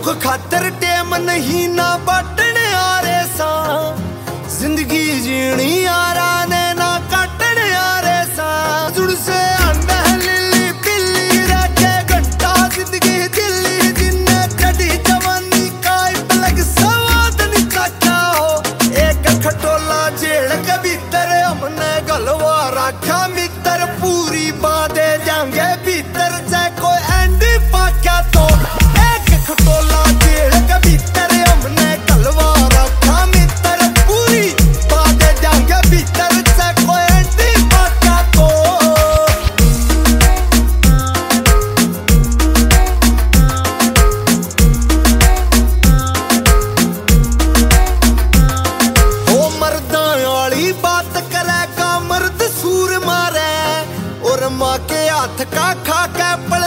सुख खातर टेम नहीं ना बाटने आ रे सा, जिंदगी जीनी यारा ने ना काटने आ रे सा। जुड़ से आंदा है लिली पिल्ली रखे घंटा जिंदगी दिल्ली, जिन्ने चढ़ी जवानी का पलक सवाद नहीं काटा हो। एक खटोला जेल के भीतर हमने गलवा रखा मित्र, पूरी बातें जाएंगे भीतर से कोई एंड पाक्या तो। एक खटोला जेल के भीतर हमने गलवा रखा मित्र, पूरी बातें जाएंगे भीतर से कोई एंड पाक्या तो। ओ मर्दा वाली बात करेगा मर्द सूर मारे, और माँ के हाथ का खा के पड़े